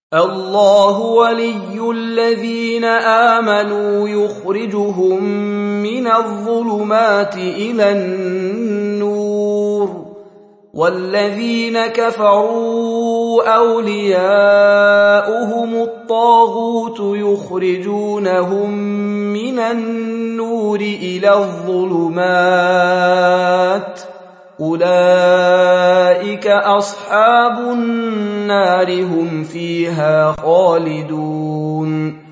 الله ولي الذين آمنوا يخرجهم من الظلمات إلى النور، والذين كفروا أولياؤهم الطاغوت يخرجونهم من النور إلى الظلمات، أولئك أصحاب النار هم فيها خالدون.